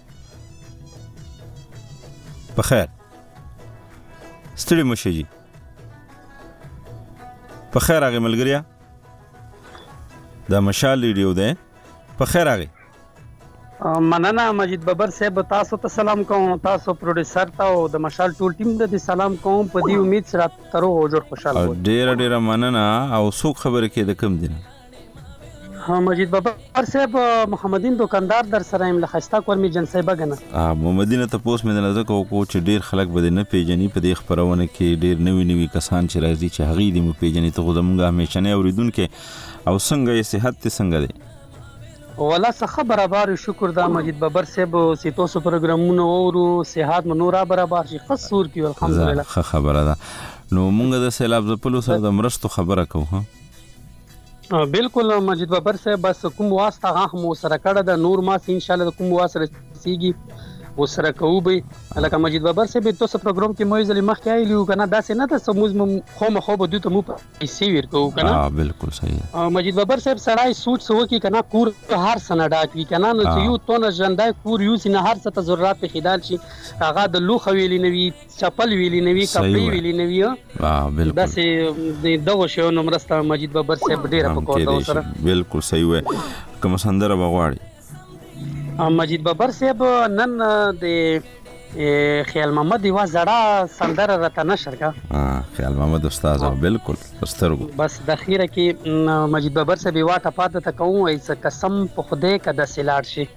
په خیر ستړي مشه جی په خیر اغه ملګریا د مشال ریډیو ده په خیر راغی مننه مجید ببر صاحب تاسو ته سلام کوم تاسو پروډوسر ته او د مشال ټول ټیم ته سلام کوم په دې امید سره تر او جوړ خوشاله وو ډیر مننه او څوک خبره کې د کم دي ها مجید ببر صاحب محمدین دکاندار در سره ایم لخستا کورمی جنسای بغنه محمدین ته پوس مې نه زکه کو چې ډیر خلک بده نه پیژني په دې خبرونه کې ډیر نوی کسان چې راځي چې هغه دې مو پیژني ته زمونږه همیشه نه اوریدونکو او څنګه یې صحت ته څنګه دی ولا څه برابر شکر دا مجید ببر صاحب سیتو سو پروګرامونو اورو صحت منورا برابر شي خصور کی الحمدلله خبره ده نو مونږ د سیلاب زپلو سره د مرستو خبره کوو بالکل مجید ببر صاحب بس کوم واسطه غه مو سره کړه د نور ما ان شاء الله کوم واسطه سیږي وسره کوو به لکه مجید ببر صاحب تاسو پروګرام کې مې ځلې مخکې ایلیو کنه داسې نه ته سموز خو مخو به دوی ته مو پیسې ورکو کنه بالکل صحیح مجید ببر صاحب سړای سوچ سو کی کنه کور هر سنه ډاکوي کنه نو چې یو تونه ژوندای کور یو سینه هر څه ته ضرورت په خدال شي هغه د لوخ ویلی نوي چپل ویلی نوي کپڑے ویلی نوي بالکل داسې دغه شی نو مرسته مجید ببر صاحب ډیره پکور دا سره بالکل صحیح وای کوم سندره بغواړي مجید ببر صاحب نن د خیال محمد یو زړه سندره راته نشر کا خیال محمد استاد بالکل سترګو بس د خیره کې مجید ببر صاحب واټه پاته ته کوم ایس قسم په خدای کده سلاړ شي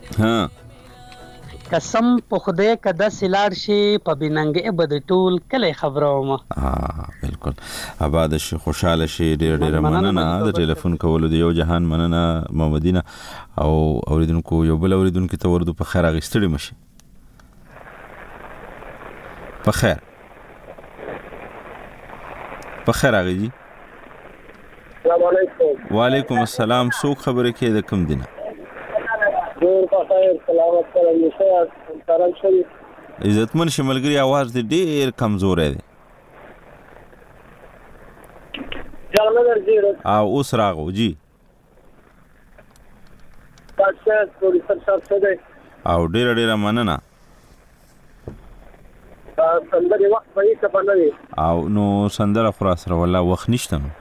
قسم په خدای کده سلاړ شي په بننګ بد ټول کله خبرومه بالکل آباد شي خوشاله شي ډیر مننه د ټلیفون کولو دی یو جهان مننه محمدینه او اوریدونکو یو بل اوریدونکو ته ورده په خیر اغستړي مشي په خیر اغي جی السلام علیکم وعلیکم السلام څوک خبره کې د کوم دینه ډیر په خیر سلامت سره یې سلام شریف عزتمن شملګری आवाज دې ډیر کمزور دی جانه درځي او اوس راغو جی تاسو پروډوسر صاحب څه دی او ډیر مننه سندره وخت په هیڅ باندې دی او نو سندره خلاص را والله وخت نشته نو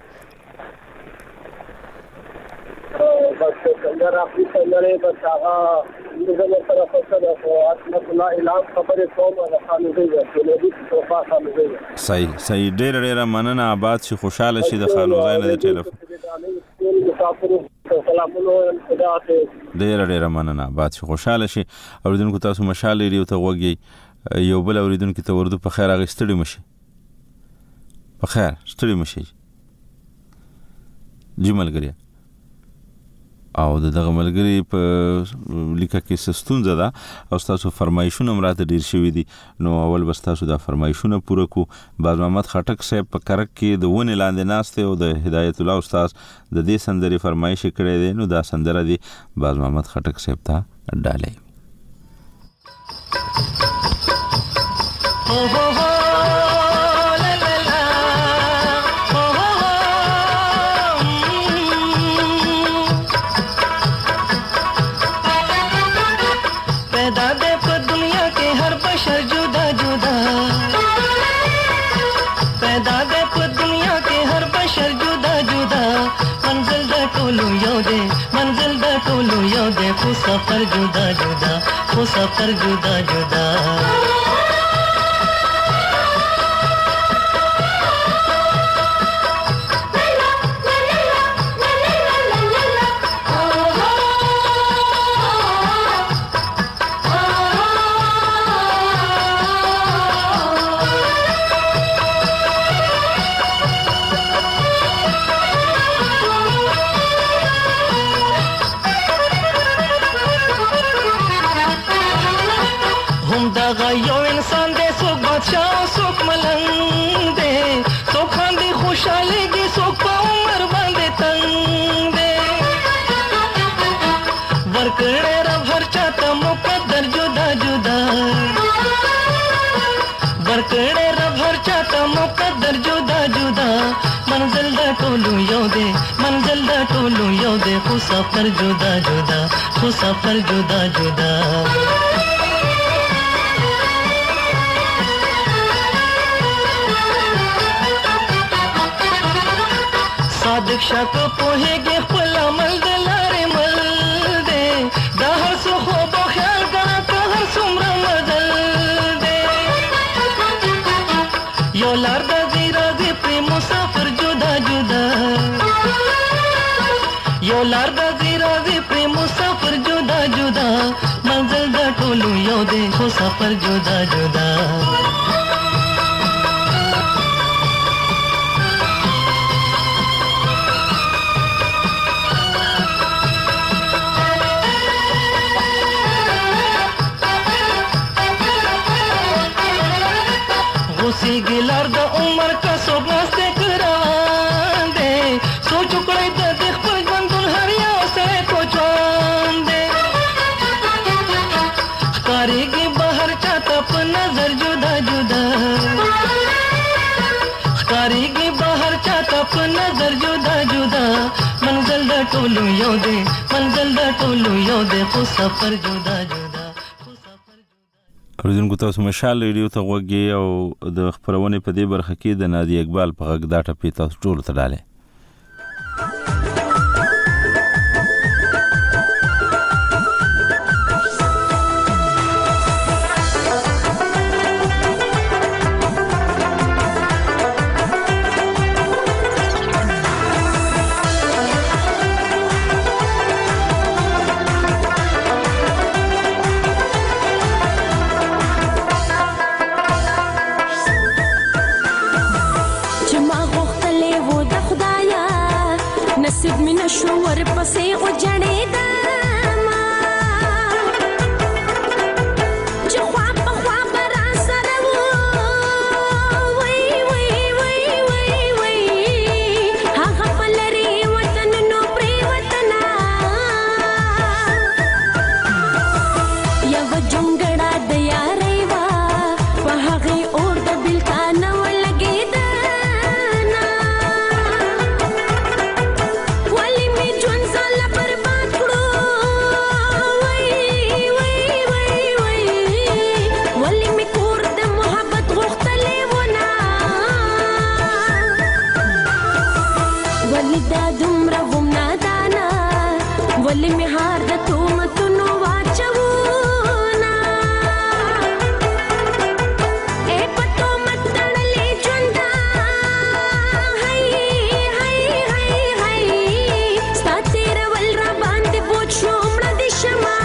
بس سندره په سندره بس هغه دغه سره فصل او اسمت الله اعلان خبره کوم او خانوزي ده نو دې په خانوزي صحیح ډیر مننه آباد شي خوشاله شي د خانوزي نه د ټلیفون ډیر مننه آباد شي خوشاله شي اوریدونکو تاسو مشال ریډیو ته وګورئ یو بل اوریدونکو ته ورده په خیر اغستړي مشي په خیر ستړي مشي جی ملګری او دغه ملګری په لیکه کې سستونزه ده او تاسو فرمایشونه مراته ډیر شوي دي نو اول بس تاسو دا فرمایشونه پوره کو باز محمد خټک صاحب په کرک کې د ونه لاندې ناشته او د هدایت الله استاد د دې سندري فرمایش کړي دي نو دا سندره دي باز محمد خټک صاحب ته ډالې सफर जुदा जुदा वो सफर जुदा जुदा सफर जुदा जुदा वो सफर जुदा जुदा सादिक शक पोहेगे खुला मल یو لار د غیرازي پر مسافر جدا جدا یو لار د غیرازي پر مسافر جدا جدا منزل د ټولو یو دی خو سفر جدا جدا غوسی ګلار د عمر کا سوګناسته کړان دې سوچ کړی د خپل ژوندون هر یو سره کوچوان دې ښکاریږي بهر چاته په نظر جدا جدا ښکاریږي بهر چاته په نظر جدا جدا منزل د ټولو یو دی منزل د ټولو یو دی خو سفر جدا جدا اوریدونکو تاسو مشال ریډیو ته غوږی او د خبرونه په دې برخه کې د نادي اقبال په غږ دا ټپی تاسو ټول ته ډاله نصیب می نشو ور پسې او جړې دما چې خوا په خوا برا سره وای وای وای وای وای هغه پلري وطن نو پری وطنا یو جونګړه د یارې وا په هغه اور د بل کا نو لګې ولی می هار د تومتونو واچونا اے پتو متړلې ژوندا هاي هاي هاي هاي ستا تیر ول را باندې بوج شومړه د شما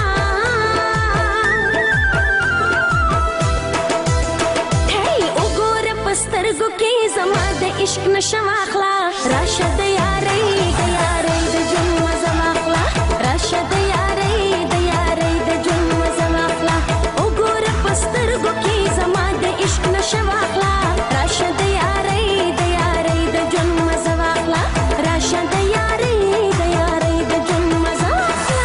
هي وګور پسترګو کې زما د عشق نشواخلا راشد یارې د یارې د جون مزما راشد یارې د یارې د جون مزواخلا وګور پسترګو کې زما د عشق نشواخلا راشد یارې د یارې د جون مزواخلا راشد یارې د یارې د جون مزواخلا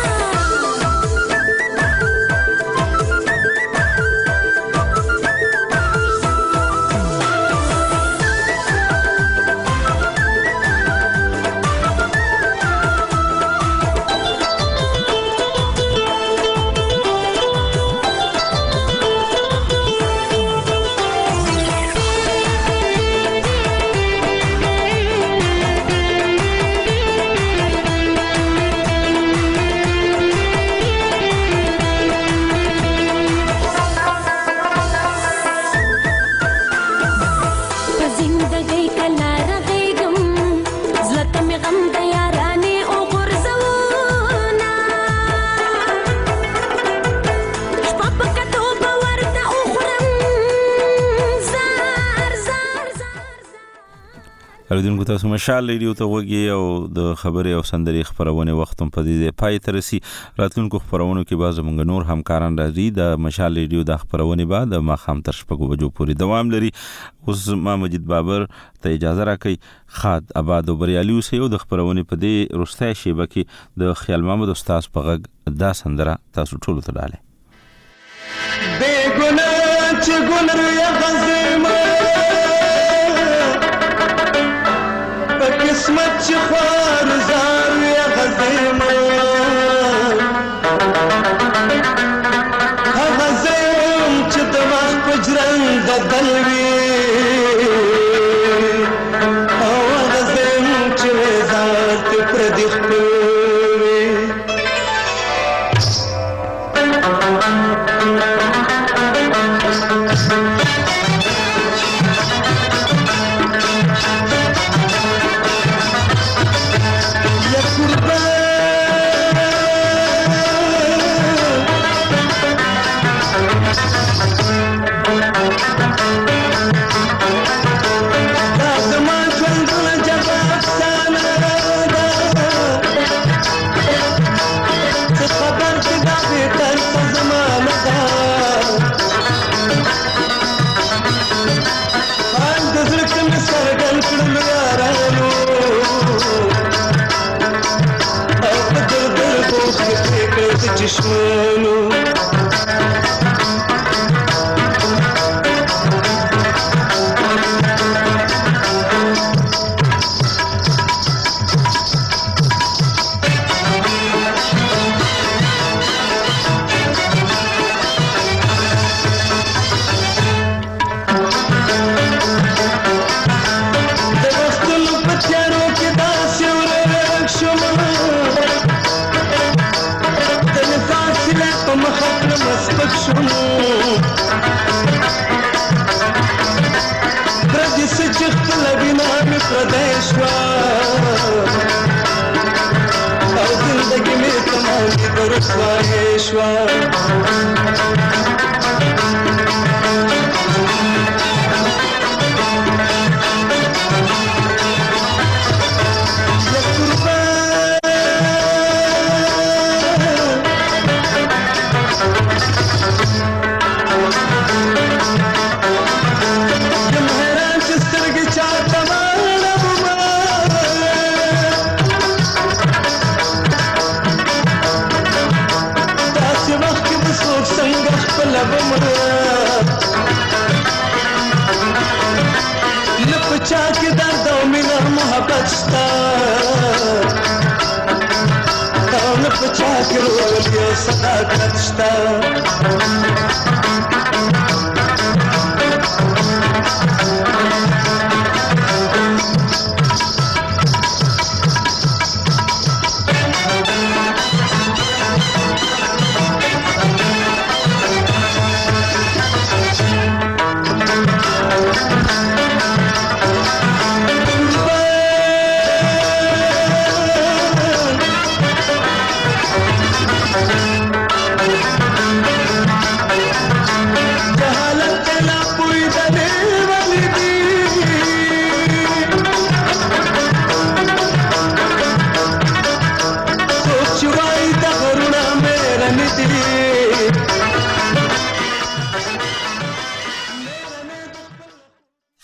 اوریدونکو تاسو مشال ریډیو ته وګورئ او د خبري او سندري خبرونه وختم په دې پای ترسي راتلونکو خبرونو کې باز موږ نور همکاران راځي د مشال ریډیو د خبرونه بعد ما خام تر شپږو بجو پورې دوام لري اوس ما مجید بابر ته اجازه راکړي خاد آباد او بریالي اوسئ او د خبرونه په دې روستای شیبه کې د خیال محمد استاد په غږ دا سندره تاسو ټول ته ډاله بے گناہ چ گنر یا غزم قسمت چ خوار زار یا غزم غزم چ دماغ پجرن د دلوي او غزم چ زار ته پر دې خپل کړل یارانو او په در بوخ کې کړل چشمانو پردې څه چې خپله بنا مې پردی شوه او زندګي مې تمامي په رسوایې شوه نه په چا کې درد او مینه محبت شته او نه په چا کې رول یو صداقت شته